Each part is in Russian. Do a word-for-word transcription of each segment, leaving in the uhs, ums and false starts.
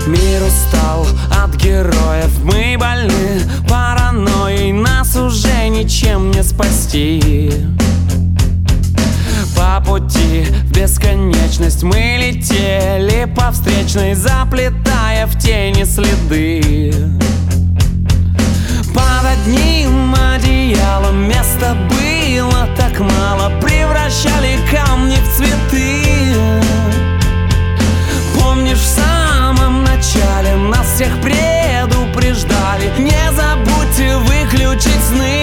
Мир устал от героев, мы больны паранойей, нас уже ничем не спасти. По пути в бесконечность мы летели по встречной, заплетая в тени следы. Под одним одеялом места было так мало, превращали камни в цветы. Помнишь, в самом начале нас всех предупреждали: не забудьте выключить сны.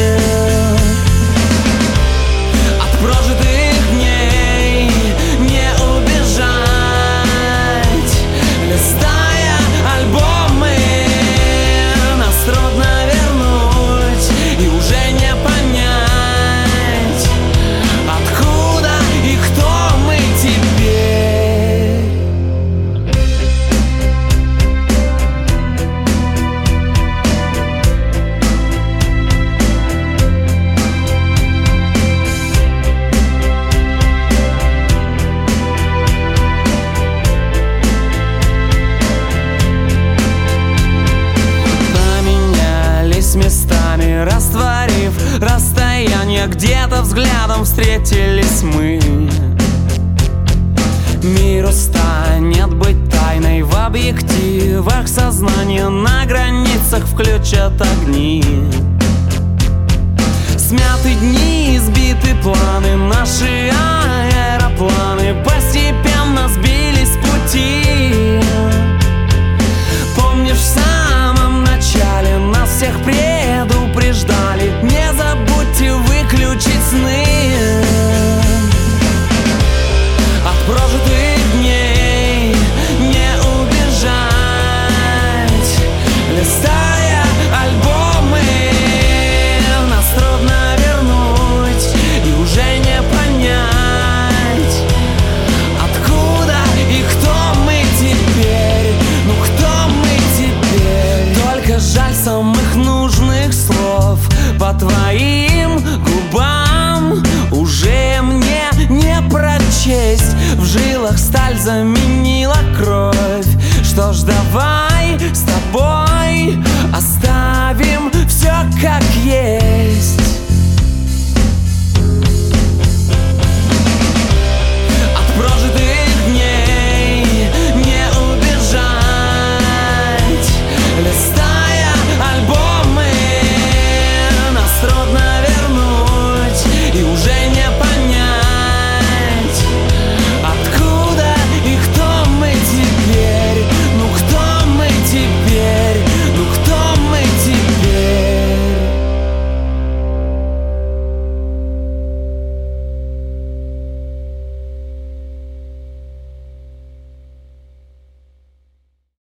От прожитых дней не убежать, листая альбомы, нас трудно вернуть и уже не понять, откуда и кто мы теперь. Местами растворив расстояние, где-то взглядом встретились мы. Миру станет быть тайной, в объективах сознания на границах включат огни. Смяты дни, сбиты планы, наши аэропланы постепенно сбиваются